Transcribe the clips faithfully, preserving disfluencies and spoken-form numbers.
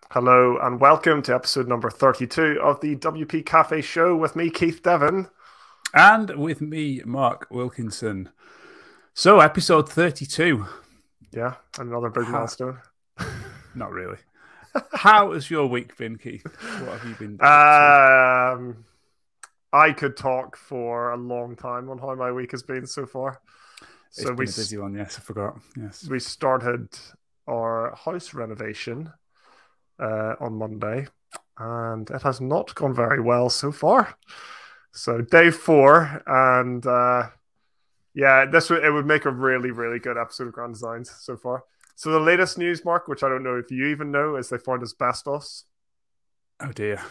Hello and welcome to episode number thirty-two of the W P Cafe Show with me, Keith Devon. And with me, Mark Wilkinson. So, episode thirty-two. Yeah, another big Ha- milestone. Not really. How has your week been, Keith? What have you been up to? Um, I could talk for a long time on how my week has been so far. It's So been we a busy one, yes, I forgot. Yes. we started our house renovation uh, on Monday, and it has not gone very well so far. So day four, and uh, yeah, this would it would make a really, really good episode of Grand Designs so far. So the latest news, Mark, which I don't know if you even know, is they found asbestos. Oh, dear.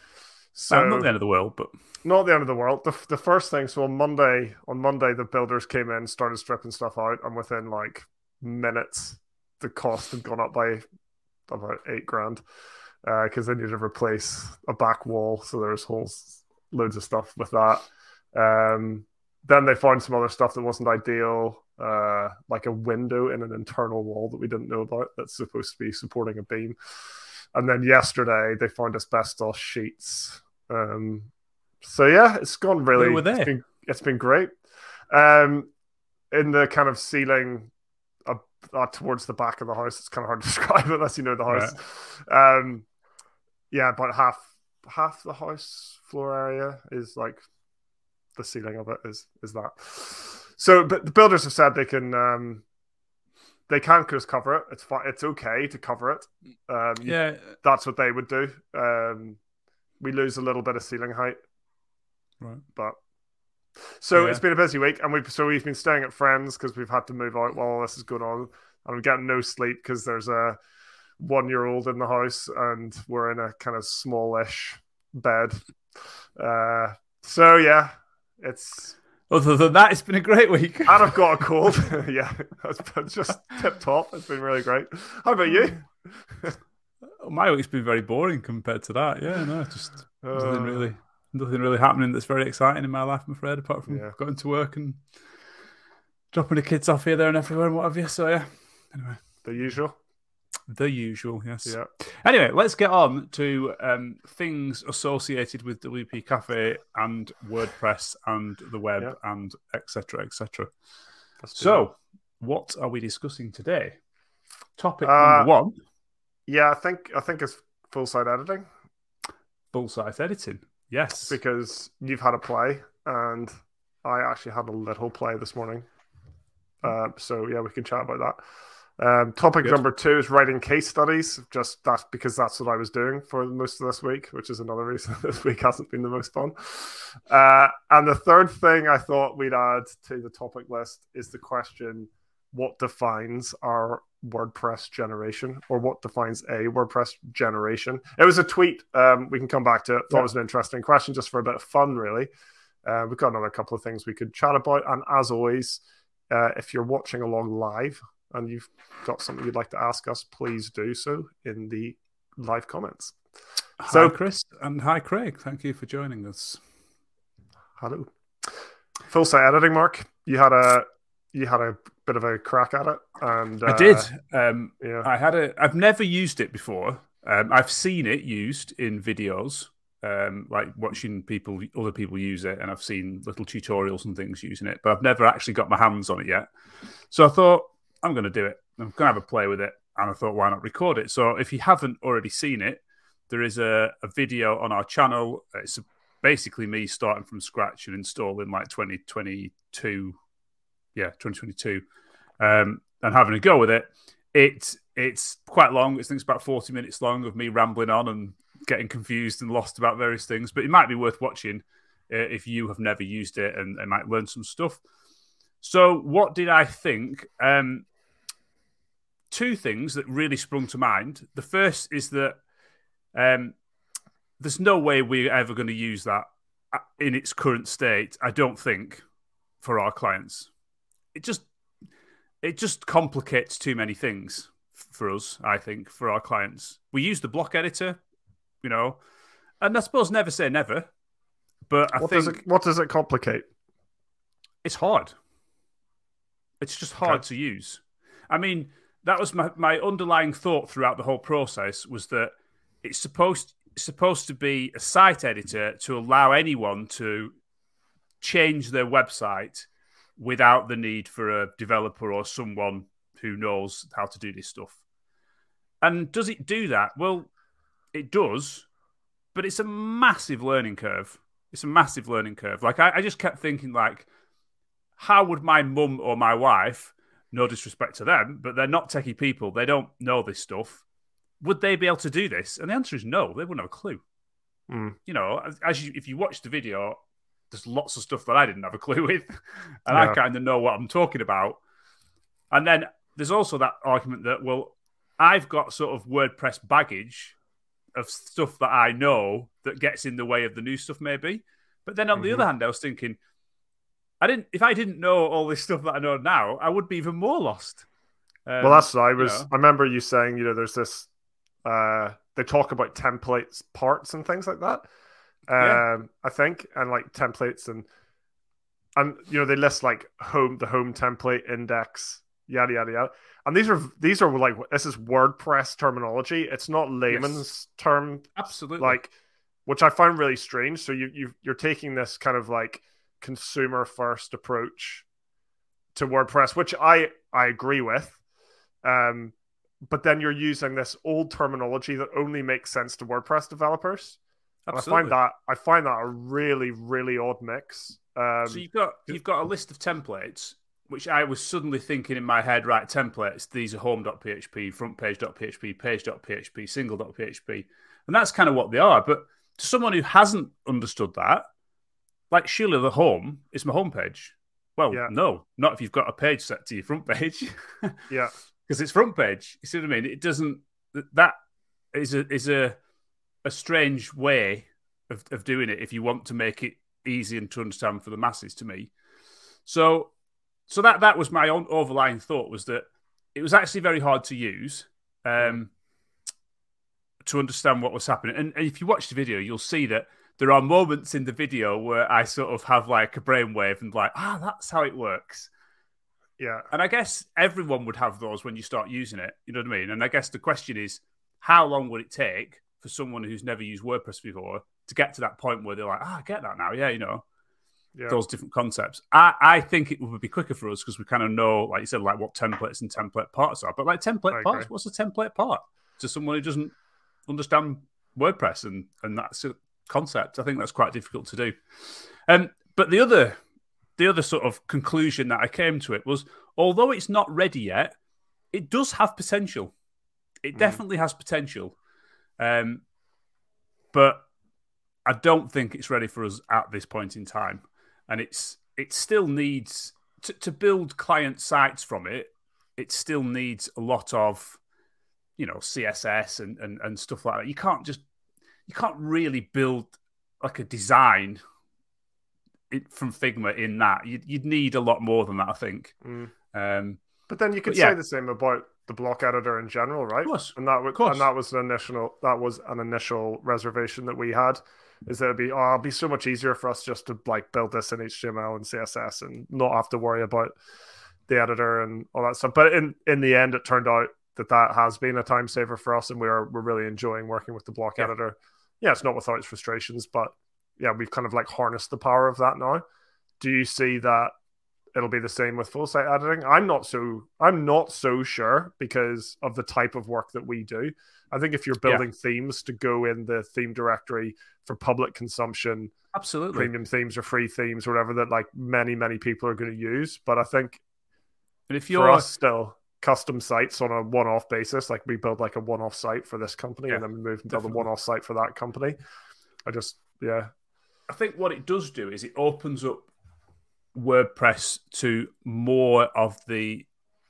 So Well, not the end of the world, but not the end of the world. The, the first thing, so on Monday, on Monday, the builders came in, started stripping stuff out, and within like minutes, the cost had gone up by about eight grand because uh, they needed to replace a back wall. So there's holes, loads of stuff with that. Um, then they found some other stuff that wasn't ideal, uh, like a window in an internal wall that we didn't know about that's supposed to be supporting a beam. And then yesterday they found asbestos sheets. Um, so yeah, it's gone really. where were they? It's been, it's been great. Um, in the kind of ceiling uh, uh, towards the back of the house, it's kind of hard to describe unless you know the house. Right. Um, yeah, about half half the house floor area is like the ceiling of it is is that. So, but the builders have said they can um, they can't just cover it. It's fine. It's okay to cover it. Um, yeah, that's what they would do. Um, we lose a little bit of ceiling height, right. But so yeah. It's been a busy week, and we've so we've been staying at friends because we've had to move out while all this is going on, and I'm getting no sleep because there's a one year old in the house, and we're in a kind of smallish bed. Uh, so yeah, it's. Other than that, it's been a great week. And I've got a cold. Yeah, it's just tip top. It's been really great. How about you? My week's been very boring compared to that. Yeah, no, just uh, nothing really, nothing really happening that's very exciting in my life, I'm afraid, apart from yeah. going to work and dropping the kids off here, there, and everywhere, and what have you. So yeah, anyway, the usual. The usual, yes. Yeah. Anyway, let's get on to um, things associated with W P Cafe and WordPress and the web yeah. and et cetera, et cetera. So, what are we discussing today? Topic uh, number one. Yeah, I think I think it's full site editing. Full site editing, yes. Because you've had a play, and I actually had a little play this morning. Uh, so yeah, we can chat about that. Um, topic Good. number two is writing case studies. Just that's because that's what I was doing for most of this week, which is another reason this week hasn't been the most fun. Uh, and the third thing I thought we'd add to the topic list is the question: what defines our WordPress generation, or what defines a WordPress generation? It was a tweet. Um, we can come back to it. Thought yeah. it was an interesting question, just for a bit of fun, really. Uh, we've got another couple of things we could chat about, and as always, uh, if you're watching along live and you've got something you'd like to ask us, please do so in the live comments. Hi, so, Chris, and hi, Craig. Thank you for joining us. Hello. Full site editing, Mark. You had a you had a bit of a crack at it, and uh, I did. Um, yeah. I had a. I've never used it before. Um, I've seen it used in videos, um, like watching people, other people use it, and I've seen little tutorials and things using it, but I've never actually got my hands on it yet. So I thought, I'm going to do it. I'm going to have a play with it. And I thought, why not record it? So if you haven't already seen it, there is a, a video on our channel. It's basically me starting from scratch and installing like twenty twenty-two. Yeah, twenty twenty-two. Um, and having a go with it. It It's quite long. I think it's about forty minutes long of me rambling on and getting confused and lost about various things. But it might be worth watching uh, if you have never used it, and, and might learn some stuff. So what did I think? Um, two things that really sprung to mind. The first is that um, there's no way we're ever going to use that in its current state, I don't think, for our clients. It just it just complicates too many things for us, I think, for our clients. We use the block editor, you know, and I suppose never say never, but I what think... Does it, what does it complicate? It's hard. It's just hard okay. to use. I mean, that was my, my underlying thought throughout the whole process, was that it's supposed it's supposed to be a site editor to allow anyone to change their website without the need for a developer or someone who knows how to do this stuff. And does it do that? Well, it does, but it's a massive learning curve. It's a massive learning curve. Like, I, I just kept thinking, like, how would my mum or my wife, no disrespect to them, but they're not techie people, they don't know this stuff, would they be able to do this? And the answer is no, they wouldn't have a clue. Mm. You know, as, as you, if you watch the video, there's lots of stuff that I didn't have a clue with, and yeah. I kind of know what I'm talking about. And then there's also that argument that, well, I've got sort of WordPress baggage of stuff that I know that gets in the way of the new stuff, maybe. But then on mm-hmm. the other hand, I was thinking, I didn't. If I didn't know all this stuff that I know now, I would be even more lost. Um, well, that's what I was. You know. I remember you saying, you know, there's this. Uh, they talk about templates, parts, and things like that. Um, yeah. I think, and like templates, and and you know, they list like home, the home template index, yada yada yada. And these are these are like this is WordPress terminology. It's not layman's yes. term, absolutely. Like, which I find really strange. So you you you're taking this kind of like consumer first approach to WordPress, which I I agree with. Um, but then you're using this old terminology that only makes sense to WordPress developers. And I find that I find that a really really odd mix. Um, so you've got you've got a list of templates, which I was suddenly thinking in my head, right, templates, these are home.php, frontpage.php, page.php, single.php. And that's kind of what they are. But to someone who hasn't understood that, like, surely the home is my homepage. Well, yeah. no, not if you've got a page set to your front page. Yeah. Because it's front page. You see what I mean? It doesn't, that is a, is a, a strange way of, of doing it if you want to make it easy and to understand for the masses, to me. So, So that that was my own overlying thought, was that it was actually very hard to use um, to understand what was happening. And, and if you watch the video, you'll see that there are moments in the video where I sort of have like a brainwave and like, ah, that's how it works. Yeah. And I guess everyone would have those when you start using it. You know what I mean? And I guess the question is, how long would it take for someone who's never used WordPress before to get to that point where they're like, ah, I get that now. Yeah, you know. Yeah. Those different concepts. I, I think it would be quicker for us because we kind of know, like you said, like what templates and template parts are. But like template parts, what's a template part to someone who doesn't understand WordPress and and that's a concept? I think that's quite difficult to do. Um, but the other the other sort of conclusion that I came to it was, although it's not ready yet, it does have potential. It mm. definitely has potential. Um, but I don't think it's ready for us at this point in time. And it's it still needs to, to build client sites from it. It still needs a lot of, you know, C S S and, and, and stuff like that. You can't just you can't really build like a design from Figma in that. You'd, you'd need a lot more than that, I think. Mm. Um, but then you could yeah. say the same about the block editor in general, right? Of course, and that was of course. and that was an initial that was an initial reservation that we had. Is that it'd be oh, it'd be so much easier for us just to like build this in H T M L and C S S and not have to worry about the editor and all that stuff. But in, in the end, it turned out that that has been a time saver for us, and we're we're really enjoying working with the block yeah. editor. Yeah, it's not without its frustrations, but yeah, we've kind of like harnessed the power of that now. Do you see that it'll be the same with full site editing? I'm not so I'm not so sure because of the type of work that we do. I think if you're building yeah. themes to go in the theme directory for public consumption, absolutely, premium themes or free themes or whatever that like many, many people are going to use. But I think and if you're for us still custom sites on a one-off basis, like we build like a one-off site for this company yeah, and then we move and build definitely. a one-off site for that company. I just, yeah. I think what it does do is it opens up WordPress to more of the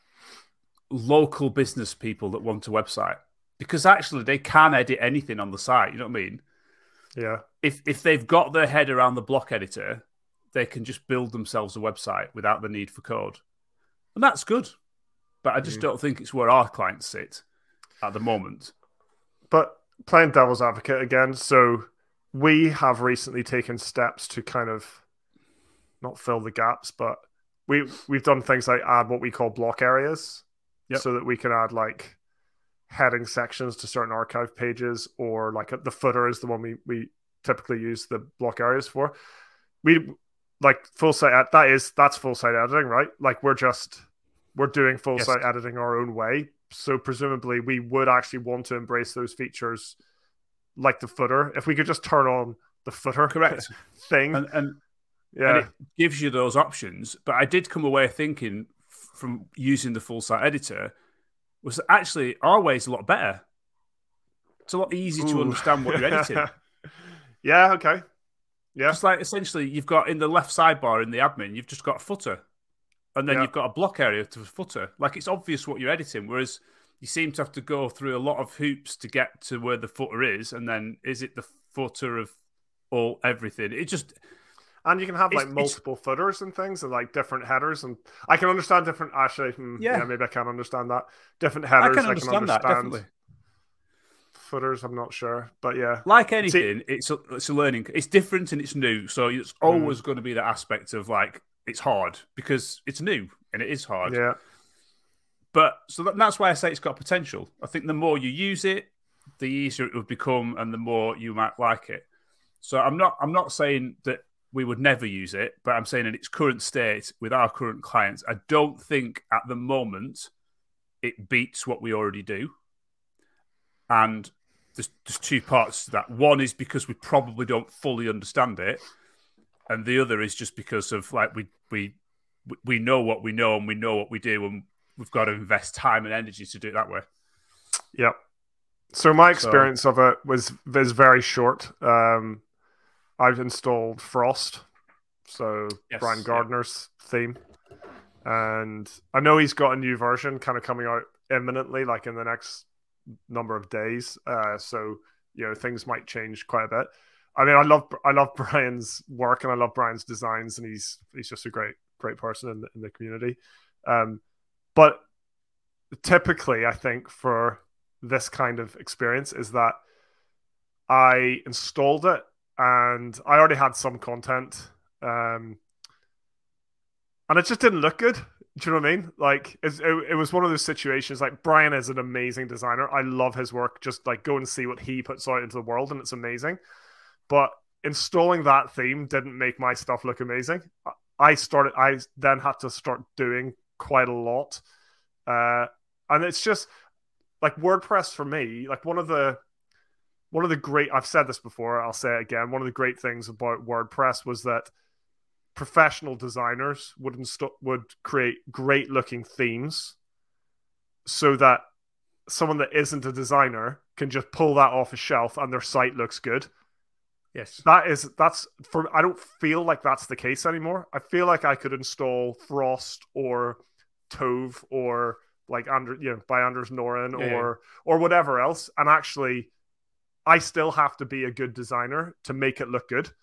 local business people that want a website. Because actually, they can edit anything on the site. You know what I mean? Yeah. If if they've got their head around the block editor, they can just build themselves a website without the need for code, and that's good. But I just mm. don't think it's where our clients sit at the moment. But playing devil's advocate again, so we have recently taken steps to kind of not fill the gaps, but we we've done things like add what we call block areas, yep. so that we can add like. heading sections to certain archive pages, or like the footer is the one we we typically use the block areas for. We like full site that is that's full site editing, right? Like we're just we're doing full yes. site editing our own way. So presumably we would actually want to embrace those features like the footer. If we could just turn on the footer correct thing. And, and yeah, and it gives you those options. But I did come away thinking from using the full site editor was actually our way is a lot better. It's a lot easier Ooh. to understand what you're editing. Yeah, okay. Yeah. It's like essentially you've got in the left sidebar in the admin, you've just got a footer. And then yeah. you've got a block area to the footer. Like it's obvious what you're editing, whereas you seem to have to go through a lot of hoops to get to where the footer is, and then is it the footer of all everything? It just and you can have like multiple footers and things, and like different headers, and I can understand different. Actually, hmm, yeah. yeah, maybe I can understand that different headers. I can understand, I can understand that definitely. Footers, I'm not sure, but yeah, like anything, See, it's a, it's a learning. It's different and it's new, so it's always mm. going to be that aspect of like. It's hard because it's new and it is hard. Yeah. But so that, that's why I say it's got potential. I think the more you use it, the easier it would become and the more you might like it. So I'm not I'm not saying that we would never use it, but I'm saying in its current state with our current clients, I don't think at the moment it beats what we already do. And there's, there's two parts to that. One is because we probably don't fully understand it. And the other is just because of like we we we know what we know and we know what we do, and we've got to invest time and energy to do it that way. Yep. So my experience so, of it was was very short. Um, I've installed Frost, so yes, Brian Gardner's yeah. theme, and I know he's got a new version kind of coming out imminently, like in the next number of days. Uh, so you know things might change quite a bit. I mean, I love I love Brian's work and I love Brian's designs, and he's he's just a great great person in the, in the community. Um, but typically, I think for this kind of experience is that I installed it and I already had some content, um, and it just didn't look good. Do you know what I mean? Like it, it, it was one of those situations. Like Brian is an amazing designer. I love his work. Just like go and see what he puts out into the world, and it's amazing. But installing that theme didn't make my stuff look amazing. I started. I then had to start doing quite a lot, uh, and it's just like WordPress for me. Like one of the one of the great. I've said this before. I'll say it again. One of the great things about WordPress was that professional designers would inst- would create great looking themes, so that someone that isn't a designer can just pull that off a shelf and their site looks good. Yes, that is that's for. I don't feel like that's the case anymore. I feel like I could install Frost or Tove or like Ander, you know, by Anders Noren yeah, or yeah. or whatever else, and actually, I still have to be a good designer to make it look good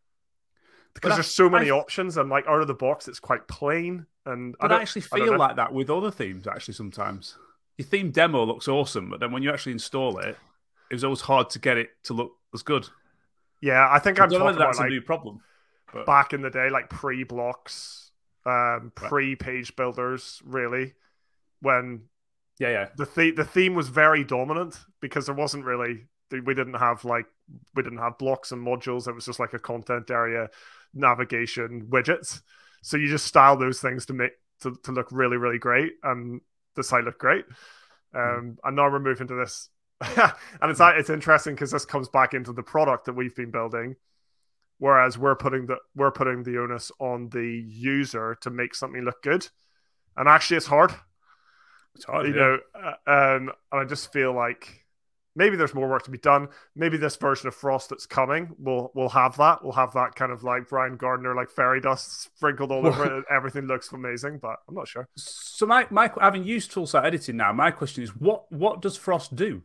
because there's so many I, options and like out of the box, it's quite plain. And but I, I actually feel I like that with other themes. Actually, sometimes your theme demo looks awesome, but then when you actually install it, it was always hard to get it to look as good. Yeah, I think I'm talking about that's like, a new problem. But... back in the day, like pre-blocks, um, pre-page builders, really, when yeah, yeah, the th- the theme was very dominant because there wasn't really we didn't have like we didn't have blocks and modules. It was just like a content area, navigation, widgets. So you just style those things to make to, to look really, really great, and the site looked great. Um, mm. And now we're moving to this. And it's it's interesting because this comes back into the product that we've been building, whereas we're putting the we're putting the onus on the user to make something look good, and actually it's hard. It's hard, you yeah. know. Uh, um, and I just feel like maybe there's more work to be done. Maybe this version of Frost that's coming will will have that. We'll have that kind of like Brian Gardner, like fairy dust sprinkled all over it. Everything looks amazing, but I'm not sure. So my my having used tool site editing now, my question is what what does Frost do?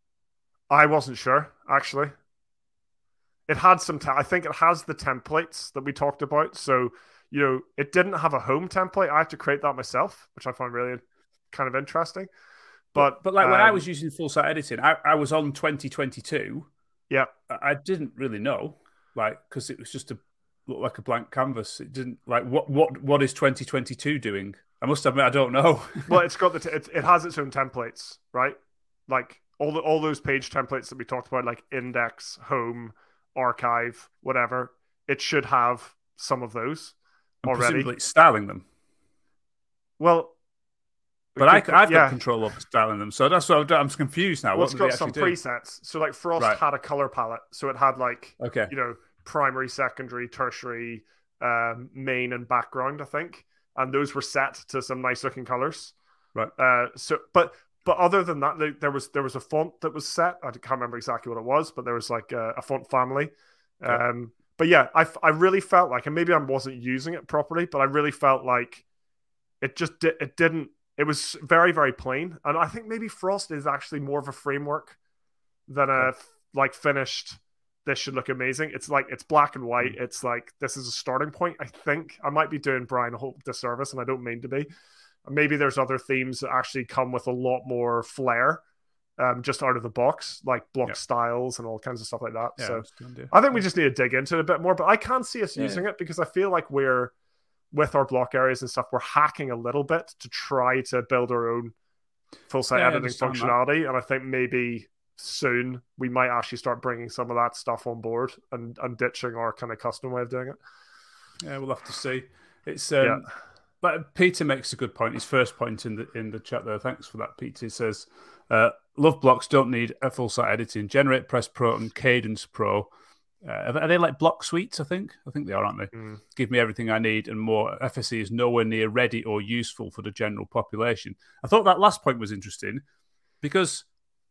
I wasn't sure, actually. It had some, te- I think it has the templates that we talked about. So, you know, it didn't have a home template. I had to create that myself, which I found really kind of interesting. But, but, but like um, when I was using full site editing, I, I was on twenty twenty-two. Yeah. I didn't really know, like, because it was just a look like a blank canvas. It didn't, like, what what what is twenty twenty-two doing? I must admit, I don't know. Well, it's got the, t- it, it has its own templates, right? like all the all those page templates that we talked about, like index, home, archive, whatever. It should have some of those and already. Presumably it's styling them. Well, but I, I've yeah. got control over styling them, so that's what I'm, I'm confused now. Well, what it's do got some do? presets. So, like Frost right. had a color palette, so it had like okay. you know primary, secondary, tertiary, um, main, and background, I think, and those were set to some nice looking colors. Right. Uh, so, but but other than that, there was there was a font that was set. I can't remember exactly what it was, but there was like a, a font family. Okay. Um, but yeah, I I really felt like, and maybe I wasn't using it properly, but I really felt like it just di- it didn't. It was very, very plain. And I think maybe Frost is actually more of a framework than a yeah. like finished, this should look amazing. It's like, it's black and white. Mm. It's like, this is a starting point. I think I might be doing Brian a whole disservice, and I don't mean to be. Maybe there's other themes that actually come with a lot more flair um, just out of the box, like block yeah. styles and all kinds of stuff like that. Yeah, so I think we just need to dig into it a bit more, but I can't see us yeah. using it because I feel like we're, with our block areas and stuff, we're hacking a little bit to try to build our own full site yeah, editing functionality. That. And I think maybe soon we might actually start bringing some of that stuff on board and, and ditching our kind of custom way of doing it. Yeah, we'll have to see. It's um, yeah. But Peter makes a good point. His first point in the in the chat there. Thanks for that, Peter. He says, uh, "Love blocks don't need a full site editing. Generate Press Pro and Cadence Pro." Uh, are they like block suites? I think. I think they are, aren't they? Mm. Give me everything I need and more. F S E is nowhere near ready or useful for the general population. I thought that last point was interesting because,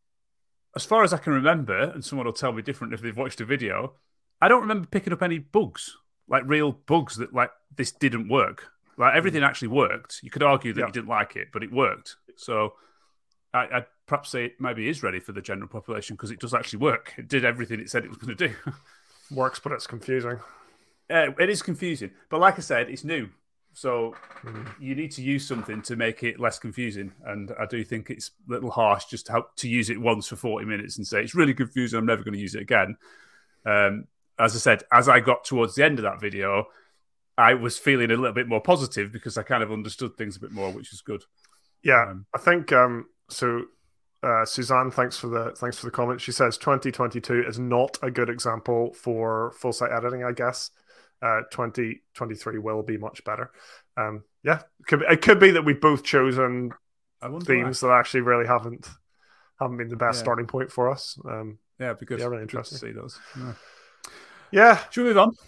as far as I can remember, and someone will tell me different if they've watched a video, I don't remember picking up any bugs, like real bugs that like this didn't work. Like everything mm. actually worked. You could argue that yeah. you didn't like it, but it worked. So I, I'd perhaps say it maybe is ready for the general population because it does actually work. It did everything it said it was going to do. Works, but it's confusing. Uh, it is confusing. But like I said, it's new. So mm. you need to use something to make it less confusing. And I do think it's a little harsh just to, have, to use it once for forty minutes and say, it's really confusing, I'm never going to use it again. Um, as I said, as I got towards the end of that video, I was feeling a little bit more positive because I kind of understood things a bit more, which is good. Yeah, um, I think um, so. Uh, Suzanne, thanks for the thanks for the comment. She says twenty twenty-two is not a good example for full site editing. I guess uh, twenty twenty-three will be much better. Um, yeah, it could, be, it could be that we've both chosen themes why. that actually really haven't haven't been the best yeah. starting point for us. Um, yeah, because yeah, really interesting to see those. Yeah. yeah, should we move on?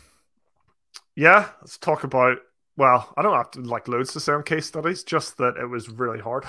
Yeah, let's talk about. Well, I don't have to like loads to say on case studies. Just that it was really hard.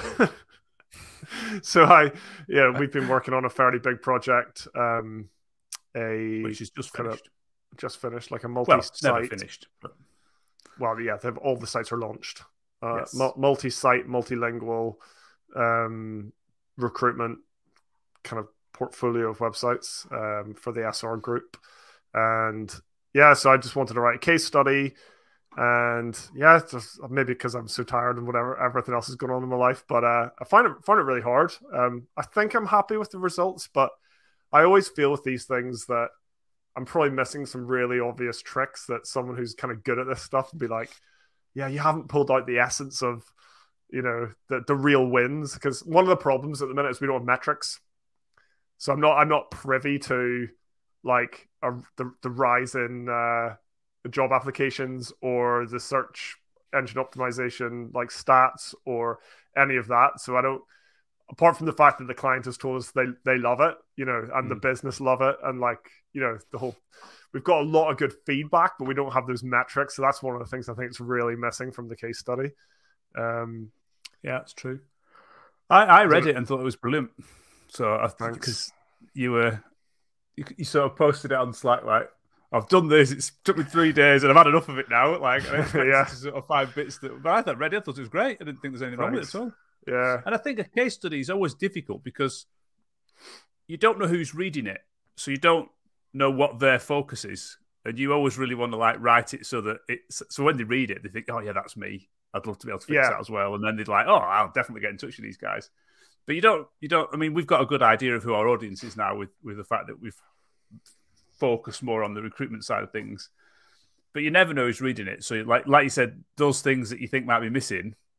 So I, yeah, we've been working on a fairly big project, um, a which is just finished, of, just finished, like a multi-site. Well, never finished. But... Well, yeah, they've, all the sites are launched. Uh, yes. Multi-site, multilingual, um, recruitment kind of portfolio of websites um, for the S R group, and yeah, so I just wanted to write a case study. And yeah, just maybe because I'm so tired and whatever, everything else is going on in my life. But uh, I find it find it really hard. Um, I think I'm happy with the results, but I always feel with these things that I'm probably missing some really obvious tricks that someone who's kind of good at this stuff would be like, yeah, you haven't pulled out the essence of, you know, the the real wins. Because one of the problems at the minute is we don't have metrics. So I'm not I'm not privy to like a, the the rise in. Uh, job applications or the search engine optimization like stats or any of that. So I don't, apart from the fact that the client has told us they, they love it, you know, and mm. the business love it. And like, you know, the whole, we've got a lot of good feedback, but we don't have those metrics. So that's one of the things I think is really missing from the case study. Um, yeah, it's true. I, I read so, it and thought it was brilliant. So I think because you were, you, you sort of posted it on Slack, like, I've done this. It's took me three days, and I've had enough of it now. Like, I expected yeah. to sort of five bits. That, but I thought ready. I thought it was great. I didn't think there's anything Thanks. wrong with it at all. Yeah. And I think a case study is always difficult because you don't know who's reading it, so you don't know what their focus is, and you always really want to like write it so that it's so when they read it, they think, "Oh yeah, that's me. I'd love to be able to fix yeah. that as well." And then they're like, "Oh, I'll definitely get in touch with these guys." But you don't. You don't. I mean, we've got a good idea of who our audience is now with with the fact that we've focus more on the recruitment side of things, but you never know who's reading it. So like like you said, those things that you think might be missing,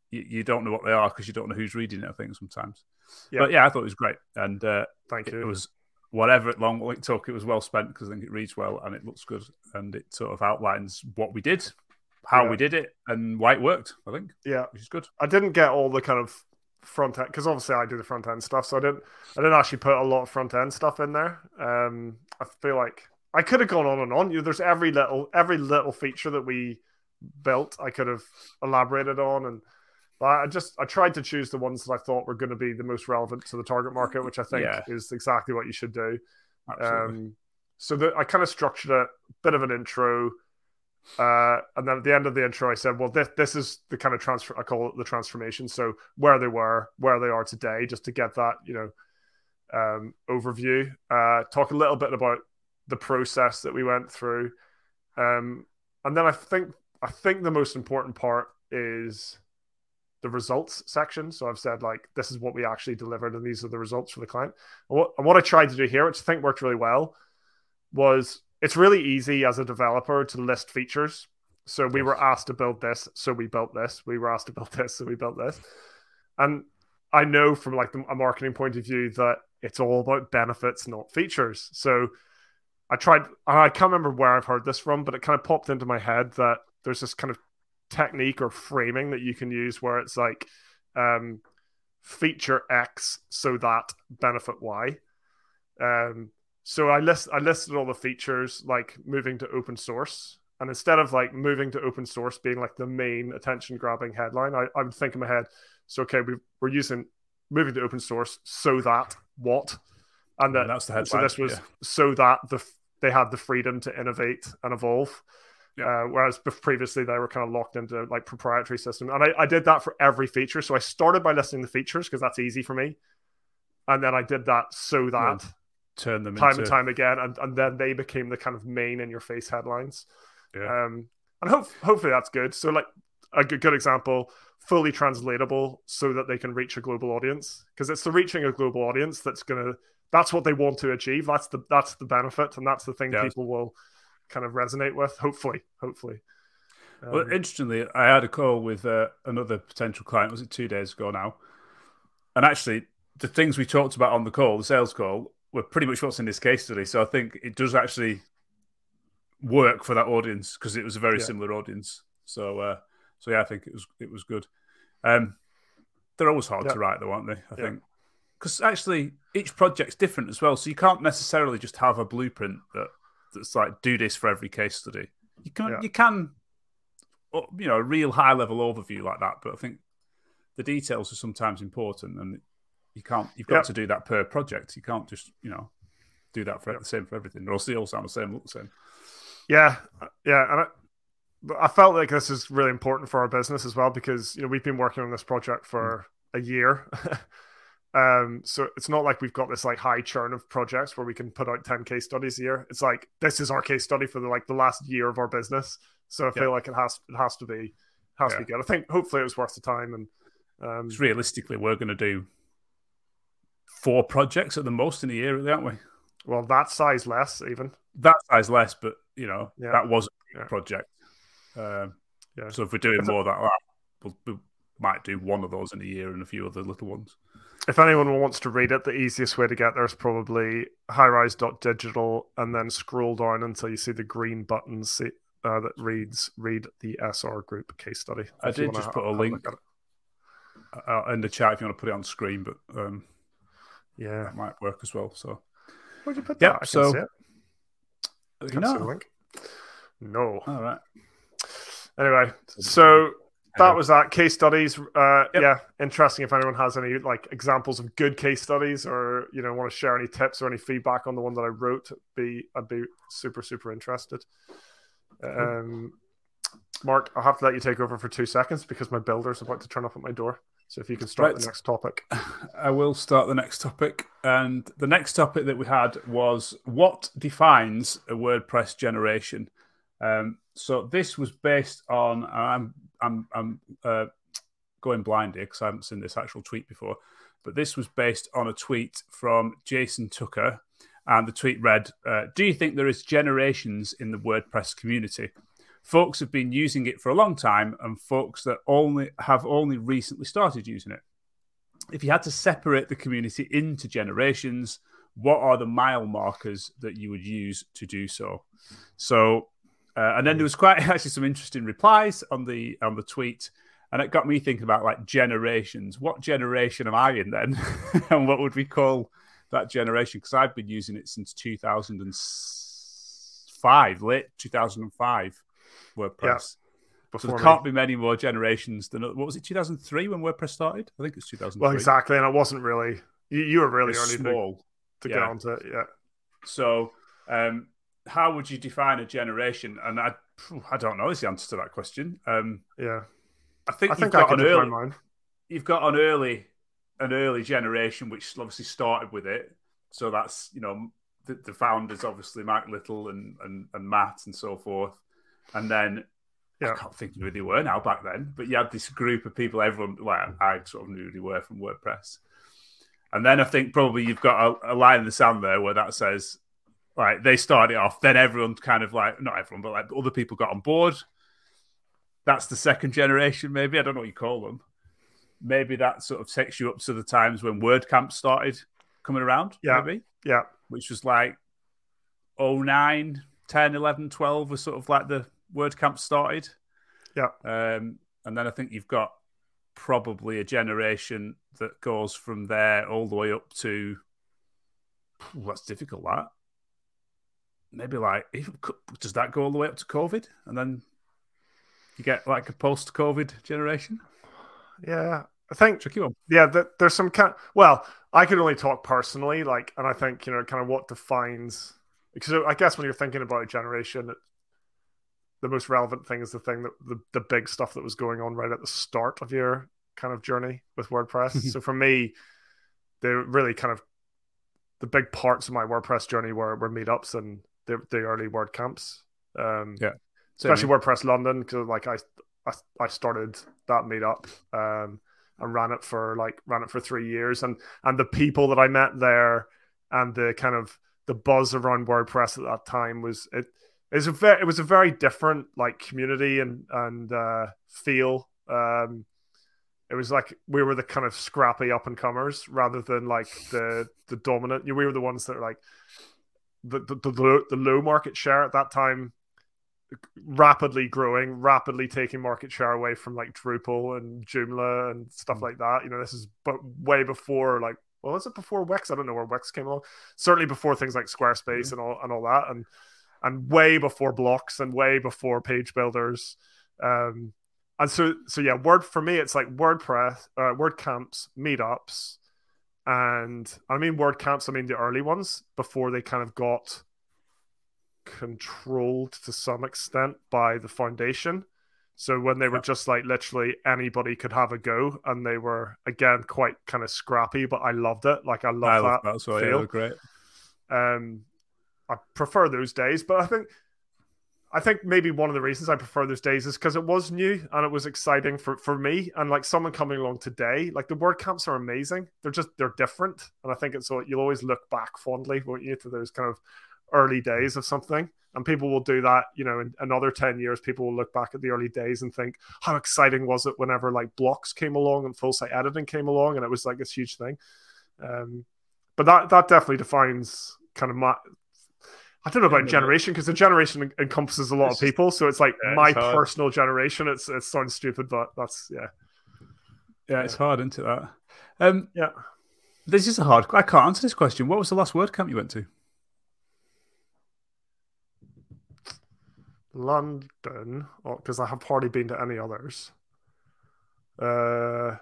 you, you don't know what they are because you don't know who's reading it, I think, sometimes. Yeah. But yeah, I thought it was great. And uh, thank it, you. It was whatever long it took, it was well spent because I think it reads well and it looks good. And it sort of outlines what we did, how yeah. we did it, and why it worked, I think. Yeah. Which is good. I didn't get all the kind of front end, because obviously I do the front end stuff, so I didn't I didn't actually put a lot of front end stuff in there. Um, I feel like I could have gone on and on. You know, there's every little every little feature that we built I could have elaborated on, and I just I tried to choose the ones that I thought were going to be the most relevant to the target market, which I think yeah. is exactly what you should do. Absolutely. Um, so that I kind of structured a bit of an intro. Uh, and then at the end of the intro, I said, well, this this is the kind of transfer, I call it the transformation. So where they were, where they are today, just to get that, you know, um, overview. Uh, talk a little bit about the process that we went through. Um, and then I think, I think the most important part is the results section. So I've said, like, this is what we actually delivered, and these are the results for the client. And what, and what I tried to do here, which I think worked really well, was it's really easy as a developer to list features. So we yes. were asked to build this, so we built this. We were asked to build this, so we built this. And I know from like a marketing point of view that it's all about benefits, not features. So I tried, I can't remember where I've heard this from, but it kind of popped into my head that there's this kind of technique or framing that you can use where it's like um, feature X so that benefit Y. Um, So I list I listed all the features, like moving to open source, and instead of like moving to open source being like the main attention grabbing headline, I, I would think in my head, so okay, we we're using moving to open source so that what, and that and that's the headline. So this was yeah. so that the they had the freedom to innovate and evolve, yeah. uh, whereas previously they were kind of locked into like proprietary system. And I, I did that for every feature. So I started by listing the features because that's easy for me, and then I did that so that. Yeah. Turn them time into... and time again, and, and then they became the kind of main in your face headlines. Yeah. Um, and hope, hopefully that's good. So like a good, good example, fully translatable so that they can reach a global audience, because it's the reaching a global audience that's gonna that's what they want to achieve. That's the that's the benefit, and that's the thing yeah. people will kind of resonate with. Hopefully, hopefully. Um, well, interestingly, I had a call with uh, another potential client. Was it two days ago now? And actually, the things we talked about on the call, the sales call, were pretty much what's in this case study. So I think it does actually work for that audience because it was a very yeah. similar audience. So, uh, so yeah, I think it was it was good. Um, they're always hard yeah. to write, though, aren't they? I yeah. think because actually each project's different as well. So you can't necessarily just have a blueprint that that's like do this for every case study. You can yeah. you can you know a real high level overview like that, but I think the details are sometimes important and. You can't. You've got yep. to do that per project. You can't just, you know, do that for yep. the same for everything, or else they all sound the same, look the same. Yeah, yeah, and I, I felt like this is really important for our business as well because you know we've been working on this project for mm. a year, um, so it's not like we've got this like high churn of projects where we can put out ten case studies a year. It's like this is our case study for the like the last year of our business. So I feel yep. like it has it has to be has yeah. to be good. I think hopefully it was worth the time, and um, realistically, we're going to do. Four projects at the most in a year, aren't we? Well, that size less, even. That size less, but, you know, yeah. that was a yeah. project. Um, yeah. So if we're doing more of that, we'll, we might do one of those in a year and a few other little ones. If anyone wants to read it, the easiest way to get there is probably highrise dot digital and then scroll down until you see the green button see, uh, that reads, read the S R Group case study. I did just put a link uh, in the chat if you want to put it on screen, but... Um, Yeah, that might work as well. So, where'd you put yep, that? I so, can see it. I you can't know. see the link. No. All right. Anyway, so that was that case studies. Uh, yep. Yeah, interesting. If anyone has any like examples of good case studies, or you know, want to share any tips or any feedback on the one that I wrote, be I'd be super super interested. Um, Mark, I'll have to let you take over for two seconds because my builder's about to turn up at my door. So if you can start right. the next topic. I will start the next topic. And the next topic that we had was what defines a WordPress generation? Um, so this was based on, I'm I'm, I'm uh, going blind here because I haven't seen this actual tweet before, but this was based on a tweet from Jason Tucker. And the tweet read, uh, do you think there is generations in the WordPress community? folks have been using it for a long time and folks that only have only recently started using it. If you had to separate the community into generations, what are the mile markers that you would use to do so? So, uh, and then there was quite actually some interesting replies on the on the tweet, and it got me thinking about like generations. What generation am I in then, and what would we call that generation? Because I've been using it since two thousand five, late two thousand five, WordPress. Yeah. So there can't me. be many more generations than, what was it, two thousand three when WordPress started? I think it was two thousand three. Well, exactly, and it wasn't really, you, you were really early small to, to yeah. get onto it, yeah. So, um, how would you define a generation? And I I don't know is the answer to that question. Um, yeah. I think, I you've, think got I can an early, mind. you've got an early an early generation which obviously started with it. So that's, you know, the, the founders, obviously, Mike Little and, and, and Matt and so forth. And then, yeah. I can't think of who they were now back then, but you had this group of people, everyone, well, I sort of knew who they were from WordPress. And then I think probably you've got a, a line in the sand there where that says, right, they started off, then everyone kind of like, not everyone, but like other people got on board. That's the second generation, maybe. I don't know what you call them. Maybe that sort of takes you up to the times when WordCamp started coming around, yeah. maybe. Yeah. Which was like oh nine, ten, eleven, twelve was sort of like the WordCamp started. Yeah. Um, and then I think you've got probably a generation that goes from there all the way up to, ooh, that's difficult, that. Maybe like, even, does that go all the way up to COVID? And then you get like a post-COVID generation? Yeah, I think, tricky one. Yeah, that there's some kind. Well, I could only talk personally, like, and I think, you know, kind of what defines. Because I guess when you're thinking about a generation, it, the most relevant thing is the thing that the the big stuff that was going on right at the start of your kind of journey with WordPress. So for me, they really kind of the big parts of my WordPress journey were were meetups and the the early WordCamps. Um, yeah, especially WordPress London, because like I. I, I started that meetup um, and ran it for like ran it for three years, and and the people that I met there and the kind of the buzz around WordPress at that time was it is a very it was a very different like community and and uh, feel. Um, it was like we were the kind of scrappy up and comers rather than like the the dominant. We were the ones that were like the the, the low, the low market share at that time. Rapidly growing, rapidly taking market share away from like Drupal and Joomla and stuff mm. like that. You know, this is but way before like, well, is it before Wix? I don't know where Wix came along. Certainly before things like Squarespace mm. and all and all that, and and way before blocks and way before page builders. Um, and so so yeah, word for me, it's like WordPress, uh, WordCamps, meetups, and I mean WordCamps. I mean the early ones before they kind of got controlled to some extent by the foundation. So when they were yeah. just like literally anybody could have a go, and they were again quite kind of scrappy, but I loved it. Like I love I that. Love that so, feel. Yeah, great. Um, I prefer those days, but I think I think maybe one of the reasons I prefer those days is because it was new and it was exciting for, for me. And like someone coming along today, like the WordCamps are amazing. They're just they're different, and I think it's so you'll always look back fondly, won't you, to those kind of early days of something. And people will do that, you know, in another ten years, people will look back at the early days and think, how exciting was it whenever like blocks came along and full site editing came along, and it was like this huge thing. Um, but that that definitely defines kind of my, I don't know about generation, because the generation encompasses a lot it's of people. So it's like yeah, my it's personal generation. It's It sounds stupid, but that's, yeah. Yeah, it's hard, isn't it, that? Um, yeah. This is a hard, I can't answer this question. What was the last WordCamp you went to? London, because I have hardly been to any others. Uh,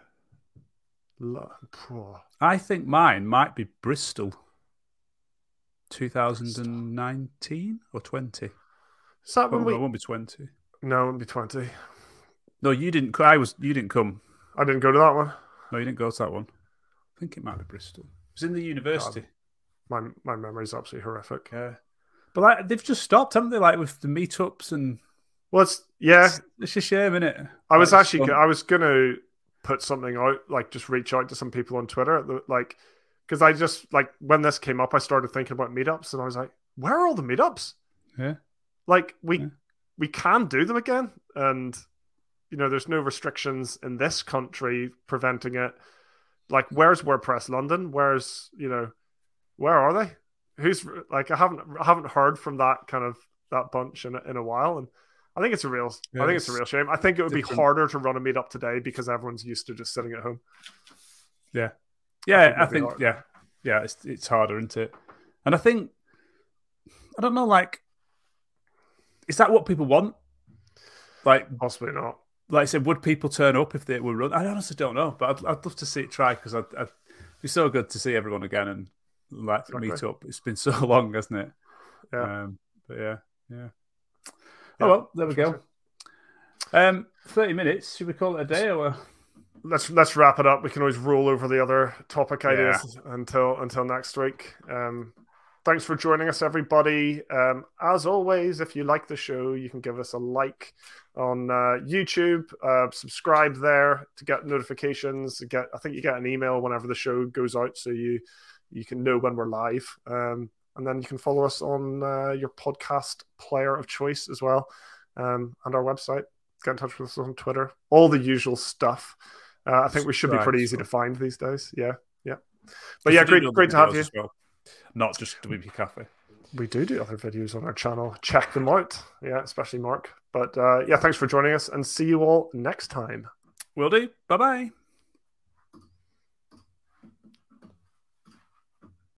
I think mine might be Bristol, two thousand nineteen or twenty. Is that when oh, we? No, it won't be twenty. No, it won't be twenty. No, you didn't. I was. You didn't come. I didn't go to that one. No, you didn't go to that one. I think it might be Bristol. It was in the university. God, my my memory is absolutely horrific. Yeah. But like they've just stopped, haven't they? Like with the meetups and well, it's yeah, it's, it's a shame, isn't it? I was like, actually fun. I was gonna put something out, like just reach out to some people on Twitter, like because I just like when this came up, I started thinking about meetups, and I was like, where are all the meetups? Yeah, like we, yeah. we can do them again, and you know, there's no restrictions in this country preventing it. Like, where's WordPress London? Where's, you know, where are they? Who's like, I haven't, I haven't heard from that kind of that bunch in a, in a while, and I think it's a real, yeah, I think it's, it's a real shame. I think it would different. be harder to run a meetup today because everyone's used to just sitting at home. Yeah, yeah, I think, I think yeah, yeah, it's it's harder, isn't it? And I think, I don't know, like, is that what people want? Like, possibly not. Like I said, would people turn up if they were run? I honestly don't know, but I'd, I'd love to see it try because I'd, I'd be so good to see everyone again and like exactly. meet up. It's been so long, hasn't it? Yeah. Um, but yeah, yeah. Oh well, there we go. Um, thirty minutes. Should we call it a day or? Let's let's wrap it up. We can always roll over the other topic ideas yeah. until until next week. Um, thanks for joining us, everybody. Um, as always, if you like the show, you can give us a like on uh, YouTube. Uh, subscribe there to get notifications. Get I think you get an email whenever the show goes out, so you you can know when we're live. Um, and then you can follow us on uh, your podcast player of choice as well, um, and our website. Get in touch with us on Twitter. All the usual stuff. Uh, I think we should be pretty easy to find these days. Yeah, yeah. But yeah, great, great to have you. Well. Not just W P Cafe. We do do other videos on our channel. Check them out. Yeah, especially Mark. But uh, yeah, thanks for joining us and see you all next time. Will do. Bye-bye.